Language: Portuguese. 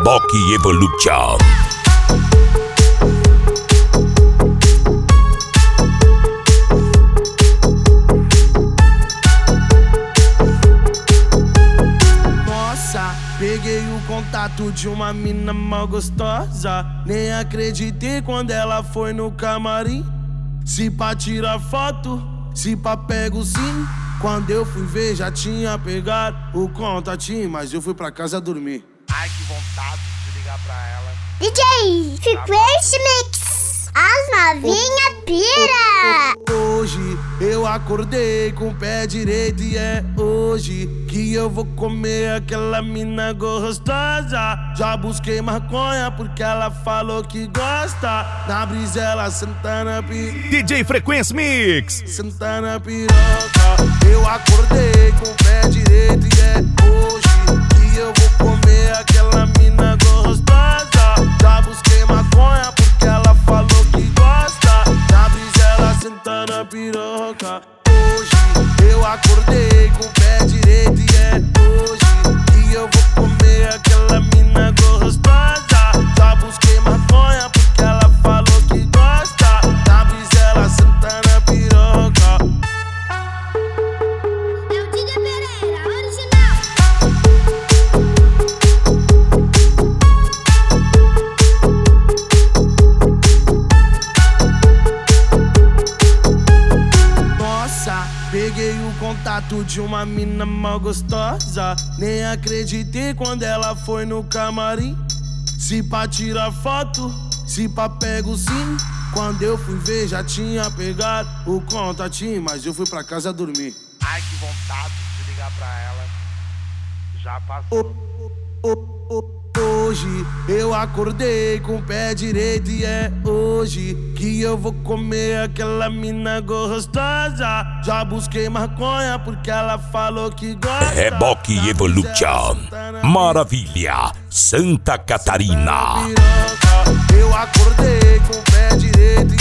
Reboque Evolution. Peguei o contato de uma mina mal gostosa. Nem acreditei quando ela foi no camarim. Se pá tirar foto, se pá pego sim. Quando eu fui ver já tinha pegado o contatinho, mas eu fui pra casa dormir. Ai, que vontade de ligar pra ela. DJ Frequency Mix, as novinha pira. Hoje eu acordei com o pé direito e é hoje que eu vou comer aquela mina gostosa. Já busquei maconha porque ela falou que gosta. Na brisa ela senta na piroca. DJ Frequency Mix. Senta na piroca. Eu acordei com o pé direito e é hoje que eu vou comer aquela mina gostosa. Já busquei maconha porque ela falou que gosta. Na brisa ela senta na piroca. Hoje eu acordei com o pé direito e é hoje que eu vou comer aquela mina gostosa. Já busquei maconha porque ela falou que gosta. Na brisa ela senta na piroca. É o DJ Pereira, original. Peguei o contato de uma mina mal gostosa. Nem acreditei quando ela foi no camarim. Se pá tirar foto, se pá pego sim. Quando eu fui ver já tinha pegado o contatinho, mas eu fui pra casa dormir. Ai, que vontade de ligar pra ela. Já passou. Hoje eu acordei com o pé direito e é hoje que eu vou comer aquela mina gostosa. Já busquei maconha porque ela falou que gosta. Reboque Evolution. Maravilha, Santa Catarina. Eu acordei com o pé direito